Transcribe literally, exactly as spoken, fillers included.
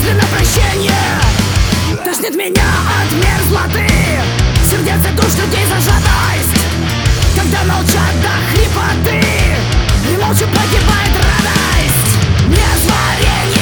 мысленно прощение тошнит меня от мерзлоты. Сердец и душ людей зажатость, когда молчат до хрипоты, и молча погибает радость. Несварение